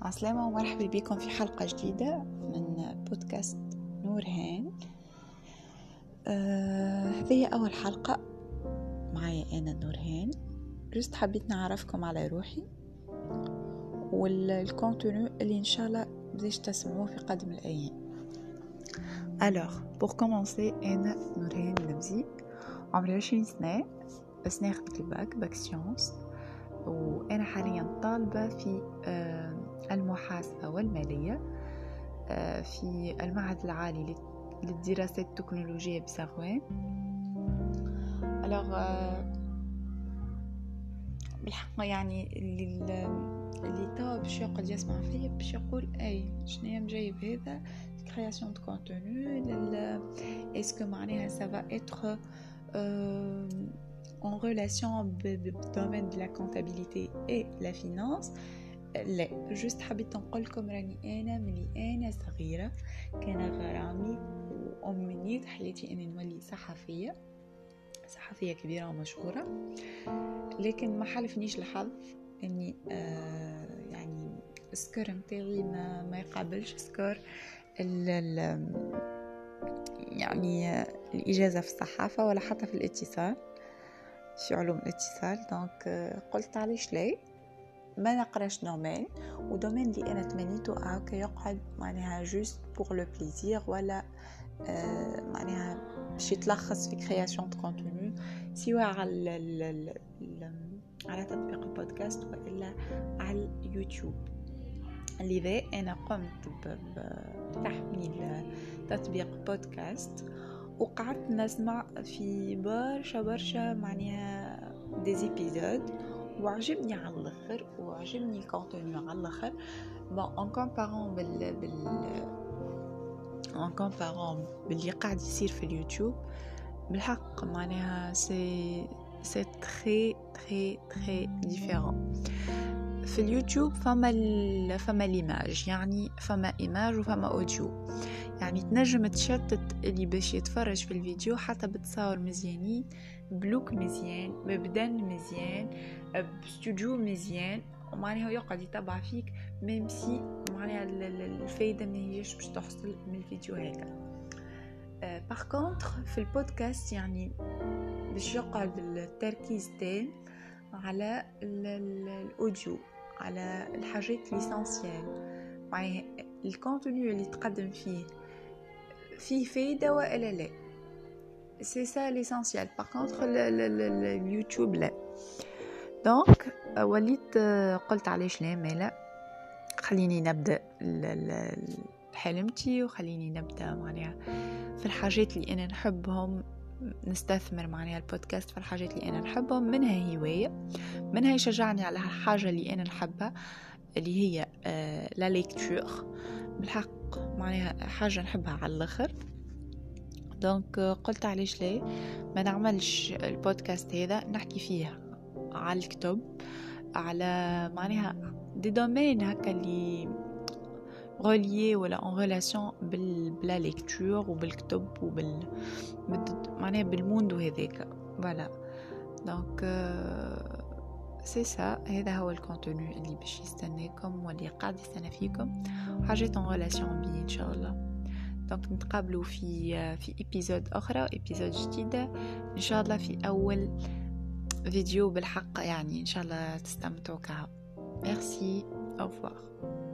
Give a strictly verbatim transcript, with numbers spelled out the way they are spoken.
عسلامة ومرحبا بكم في حلقة جديدة من بودكاست نورهان. آه، هذه أول حلقة معايا أنا نورهان. جست حبيت نعرفكم على روحي والكونتونو اللي إن شاء الله بديش تسمعوه في قدم الأيام. Alors, pour commencer, أنا نورهان النبزي، عمري عشرين سنة، بس ناخد الباك باك سيونس، وأنا حاليا طالبة في المحاسبة والمالية في المعهد العالي للدراسات التكنولوجية بساغوان. alors بالحق يعني اللي اللي توا باش يقعد يسمع فيه باش يقول اي شنو مجايب هذا création de contenu est-ce que معناها ça va être euh, en relation بالdomaine de la comptabilité et la finance. لا، جست حبيت نقول لكم راني انا ملي انا صغيره كان غرامي وامنيت حياتي اني نولي صحفيه صحفيه كبيره ومشهوره، لكن ما حالفنيش الحظ اني آه يعني السكور متاعي ما ما يقابلش سكور ال ال يعني الاجازه في الصحافه ولا حتى في الاتصال في علوم الاتصال. دونك قلت علاش لا ما نقراش دومين ودومين اللي انا تمنيته هكا يقعد معناها جوست بور لو بليزير ولا آه معناها باش يتلخص في كرياسيون دو كونتوني سواء على ال على تطبيق البودكاست والا على اليوتيوب. لذا انا قمت بتحميل تطبيق بودكاست وقعدت نسمع في برشا برشا معناها دي زيبيزود وعجبني على الاخر وعجبني الكونتوني على الاخر. بون ان كومبارون بال بال ان كومبارون باللي قاعد يصير في اليوتيوب بالحق معناها سي سي تري تري تري ديفيرون. في اليوتيوب فما ال... فما ليماج، يعني فما ايماج وفما اوديو، يعني تنجم تشتت اللي باش يتفرج في الفيديو حتى بتصور مزيانين بلوك مزيان ببدن مزيان باستوديو مزيان ومعناها يقعد يتابع فيك ميم سي معناها الفايدة ما هيش باش تحصل من الفيديو هيك. باغ كونطخ في البودكاست يعني باش يقعد التركيز تام على الاوديو، على الحاجات ليسانسيال، معناها الكونتوني اللي تقدم فيه فيه فايدة وإلا لا، سي سا ليسانسيال. باغ كونطخ اليوتيوب لا. دونك وليت قلت علاش لا مالا خليني نبدا حلمتي وخليني نبدا معناها في الحاجات اللي انا نحبهم، نستثمر معناها البودكاست في الحاجات اللي انا نحبهم، منها هوايه، منها يشجعني على الحاجه اللي انا نحبها اللي هي آه لا ليكتور، بالحق معناها حاجه نحبها على الاخر. دونك قلت علاش لا ما نعملش البودكاست هذا نحكي فيه على الكتب، على معناها دي دومين هكا اللي غوليي ولا en relation بلا ليكتور وبالكتب وبال معناها بالموند وهذاك فوالا. دونك سي سا، هذا هو الكونتوني اللي باش يستناكم واللي قاعد يستنى فيكم، حاجات en relation بي ان شاء الله. دونك نتقابلوا في في ايبيزود اخرى، ايبيزود جديده ان شاء الله في اول فيديو بالحق، يعني ان شاء الله تستمتعوا كها. ميرسي، au revoir.